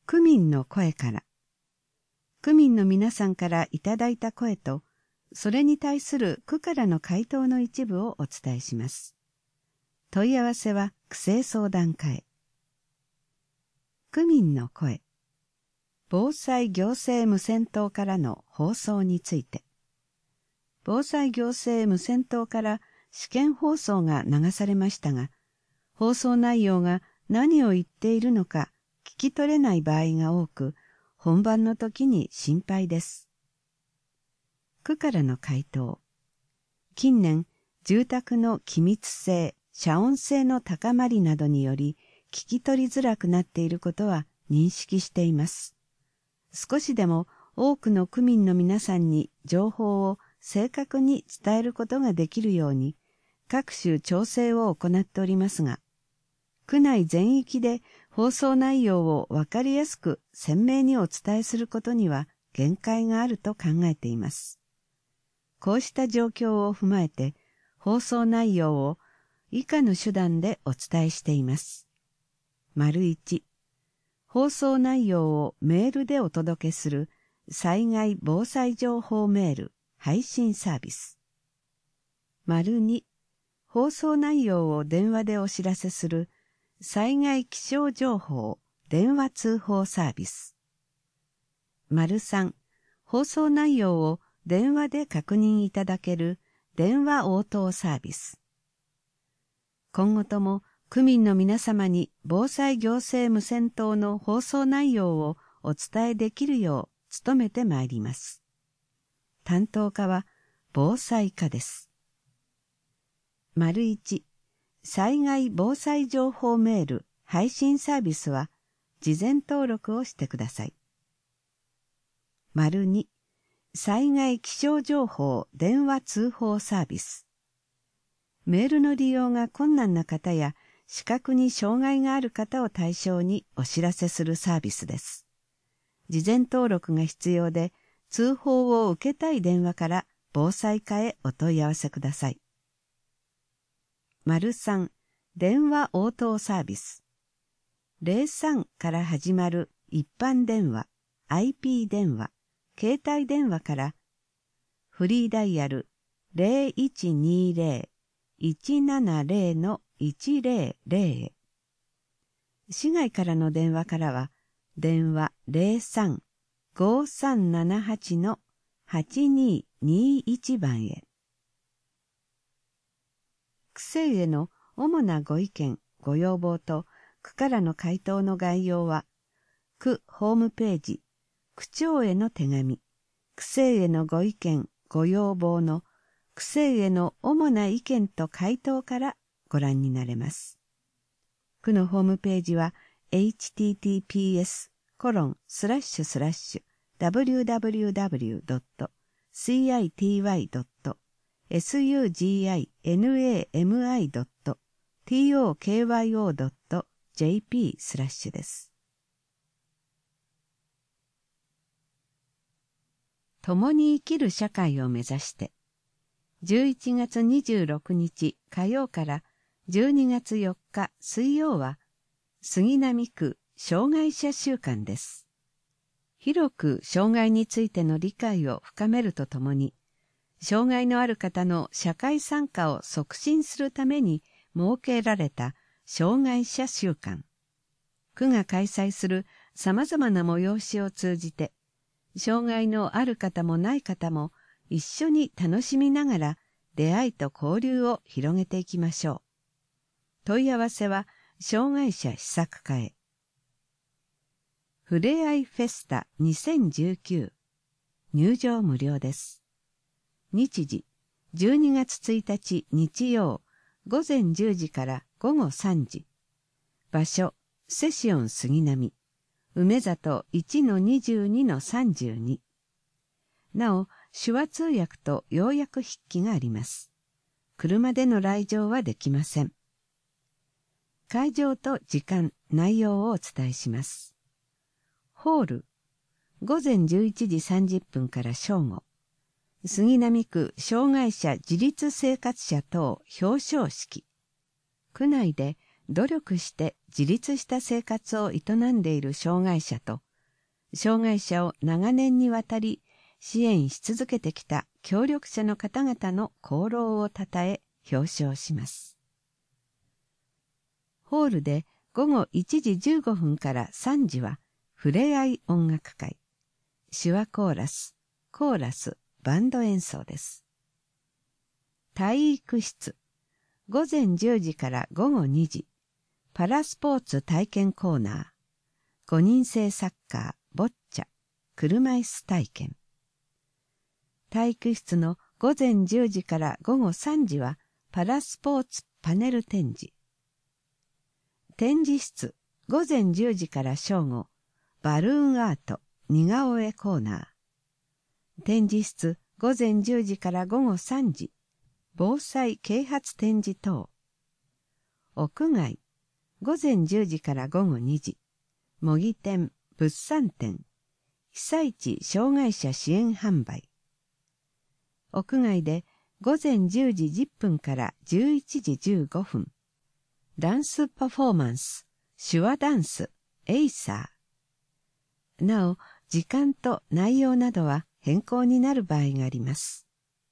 区民の声から。区民の皆さんからいただいた声と、それに対する区からの回答の一部をお伝えします。問い合わせは区政相談課へ。区民の声。防災行政無線塔からの放送について。防災行政無線塔から試験放送が流されましたが、放送内容が何を言っているのか聞き取れない場合が多く、本番の時に心配です。区からの回答。近年、住宅の気密性、遮音性の高まりなどにより、聞き取りづらくなっていることは認識しています。少しでも多くの区民の皆さんに情報を正確に伝えることができるように、各種調整を行っておりますが、区内全域で放送内容をわかりやすく鮮明にお伝えすることには限界があると考えています。こうした状況を踏まえて、放送内容を以下の手段でお伝えしています。1、放送内容をメールでお届けする災害防災情報メール配信サービス。2、放送内容を電話でお知らせする災害気象情報電話通報サービス。3、放送内容を電話で確認いただける電話応答サービス。今後とも区民の皆様に防災行政無線塔の放送内容をお伝えできるよう努めてまいります。担当課は防災課です。1、災害防災情報メール配信サービスは事前登録をしてください。2、災害気象情報電話通報サービス。メールの利用が困難な方や視覚に障害がある方を対象にお知らせするサービスです。事前登録が必要で、通報を受けたい電話から防災課へお問い合わせください。3、電話応答サービス。03から始まる一般電話、IP 電話、携帯電話からフリーダイヤル 0120-170-100 へ。市外からの電話からは電話 03-5378-8221 番へ。区政への主なご意見、ご要望と区からの回答の概要は、区ホームページ、区長への手紙、区政へのご意見、ご要望の区政への主な意見と回答からご覧になれます。区のホームページは https://www.city.suginami.tokyo.jp/ です。共に生きる社会を目指して、11月26日火曜から12月4日水曜は、杉並区障害者週間です。広く障害についての理解を深めるとともに、障害のある方の社会参加を促進するために設けられた障害者週間。区が開催する様々な催しを通じて、障害のある方もない方も一緒に楽しみながら出会いと交流を広げていきましょう。問い合わせは障害者施策課へ。ふれあいフェスタ2019。入場無料です。日時、12月1日日曜、午前10時から午後3時。場所、セシオン杉並。梅里 1-22-32。なお、手話通訳と要約筆記があります。車での来場はできません。会場と時間、内容をお伝えします。ホール、午前11時30分から正午。杉並区障害者自立生活者等表彰式。区内で努力して自立した生活を営んでいる障害者と、障害者を長年にわたり支援し続けてきた協力者の方々の功労をたたえ表彰します。ホールで午後1時15分から3時はふれあい音楽会、手話コーラス、バンド演奏です。体育室、午前10時から午後2時、パラスポーツ体験コーナー、5人制サッカー、ボッチャ、車椅子体験。体育室の午前10時から午後3時はパラスポーツパネル展示。展示室、午前10時から正午、バルーンアート、似顔絵コーナー。展示室、午前10時から午後3時、防災啓発展示等。屋外、午前10時から午後2時、模擬店、物産展、被災地障害者支援販売。屋外で午前10時10分から11時15分、ダンスパフォーマンス、手話ダンス、エイサー。なお、時間と内容などは変更になる場合があります。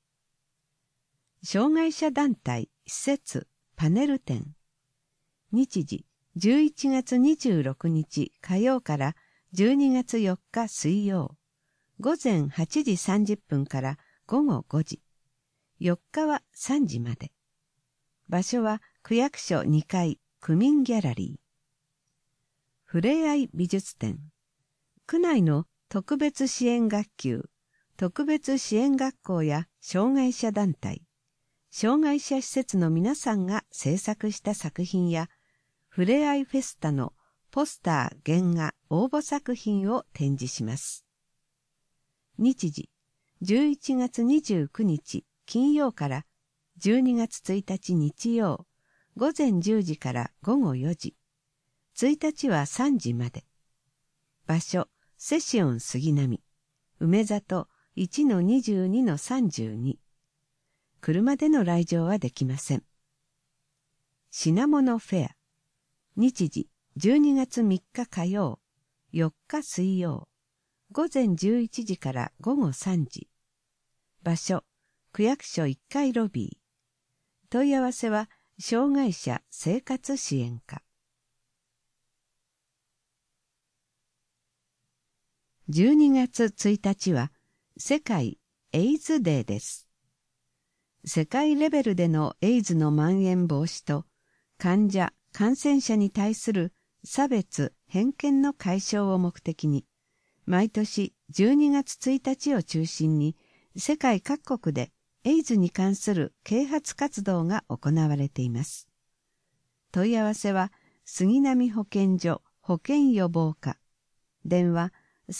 障害者団体、施設、パネル展。日時、11月26日火曜から12月4日水曜。午前8時30分から午後5時。4日は3時まで。場所は区役所2階区民ギャラリー。ふれあい美術展。区内の特別支援学級、特別支援学校や障害者団体、障害者施設の皆さんが制作した作品や、ふれあいフェスタのポスター、原画、応募作品を展示します。日時、11月29日金曜から12月1日日曜、午前10時から午後4時。1日は3時まで。場所、セシオン杉並、梅里 1-22-32。車での来場はできません。品物フェア。日時、12月3日火曜、4日水曜。午前11時から午後3時。場所、区役所1階ロビー。問い合わせは、障害者生活支援課。12月1日は世界エイズデーです。世界レベルでのエイズの蔓延防止と患者・感染者に対する差別・偏見の解消を目的に、毎年12月1日を中心に世界各国でエイズに関する啓発活動が行われています。問い合わせは杉並保健所保健予防課、電話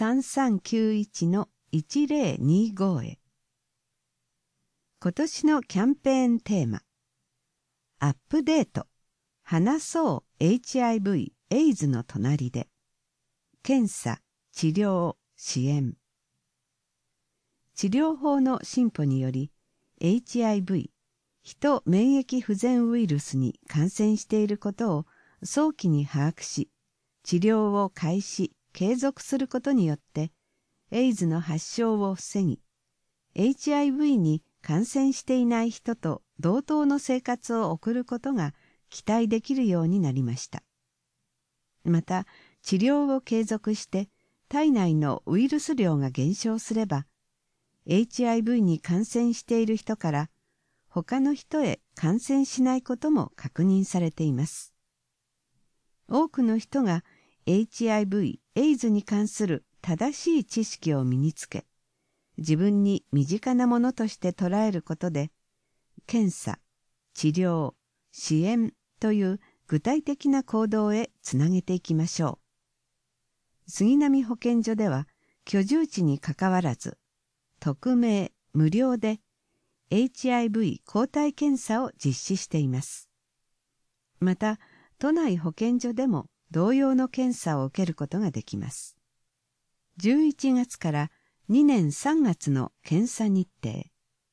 3391-1025へ。今年のキャンペーンテーマ、アップデート、話そう HIV エイズの隣で、検査、治療、支援。治療法の進歩により、HIV、人免疫不全ウイルスに感染していることを早期に把握し、治療を開始、継続することによって、エイズの発症を防ぎ、HIV に感染していない人と同等の生活を送ることが期待できるようになりました。また、治療を継続して体内のウイルス量が減少すれば、HIV に感染している人から他の人へ感染しないことも確認されています。多くの人がHIV、エイズに関する正しい知識を身につけ、自分に身近なものとして捉えることで、検査、治療、支援という具体的な行動へつなげていきましょう。杉並保健所では、居住地にかかわらず、匿名、無料で HIV 抗体検査を実施しています。また、都内保健所でも同様の検査を受けることができます。11月から2年3月の検査日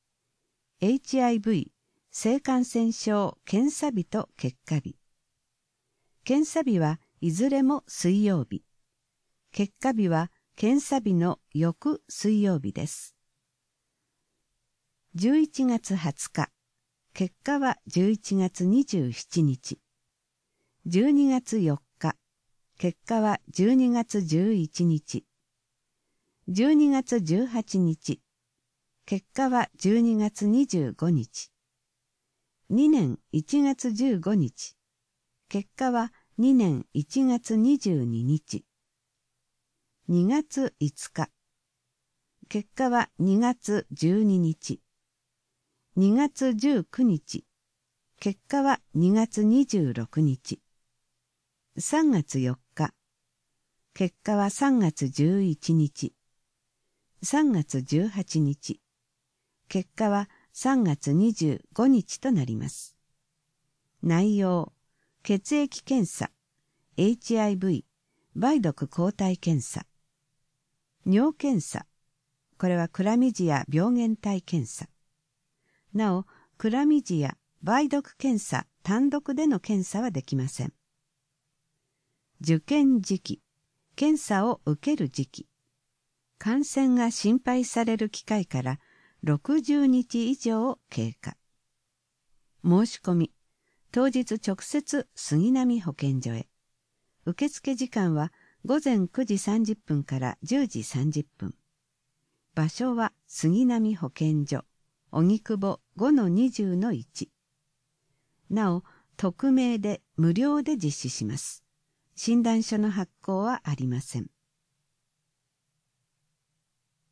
程。HIV 性感染症検査日と結果日。 検査日はいずれも水曜日。結果日は検査日の翌水曜日です。11月20日、結果は11月27日。12月4日、結果は12月11日。12月18日、結果は12月25日。2年1月15日、結果は2年1月22日。2月5日、結果は2月12日。2月19日、結果は2月26日。3月4日、結果は3月11日。3月18日、結果は3月25日となります。内容、血液検査、HIV、梅毒抗体検査。尿検査、これはクラミジア病原体検査。なお、クラミジア、梅毒検査単独での検査はできません。受験時期、検査を受ける時期。感染が心配される機会から60日以上経過。申し込み、当日直接杉並保健所へ。受付時間は午前9時30分から10時30分。場所は杉並保健所、荻窪 5-20-1。なお、匿名で無料で実施します。診断書の発行はありません。